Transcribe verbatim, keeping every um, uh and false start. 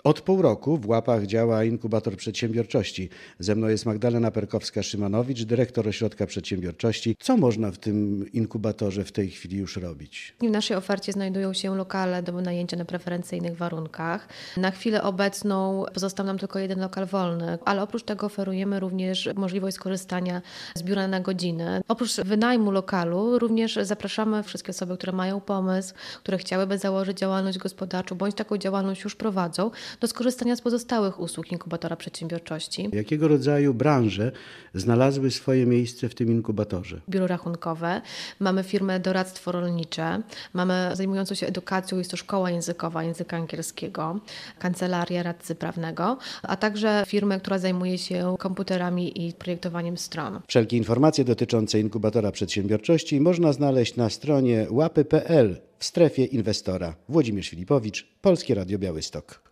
Od pół roku w Łapach działa inkubator przedsiębiorczości. Ze mną jest Magdalena Perkowska-Szymanowicz, dyrektor Ośrodka Przedsiębiorczości. Co można w tym inkubatorze w tej chwili już robić? W naszej ofercie znajdują się lokale do wynajęcia na preferencyjnych warunkach. Na chwilę obecną pozostał nam tylko jeden lokal wolny, ale oprócz tego oferujemy również możliwość skorzystania z biura na godzinę. Oprócz wynajmu lokalu również zapraszamy wszystkie osoby, które mają pomysł, które chciałyby założyć działalność gospodarczą, bądź taką działalność już prowadzą, do skorzystania z pozostałych usług inkubatora przedsiębiorczości. Jakiego rodzaju branże znalazły swoje miejsce w tym inkubatorze? Biuro rachunkowe, mamy firmę doradztwo rolnicze, mamy zajmującą się edukacją, jest to szkoła językowa języka angielskiego, kancelaria radcy prawnego, a także firmę, która zajmuje się komputerami i projektowaniem stron. Wszelkie informacje dotyczące inkubatora przedsiębiorczości można znaleźć na stronie łapy kropka pe el w strefie inwestora. Włodzimierz Filipowicz, Polskie Radio Białystok.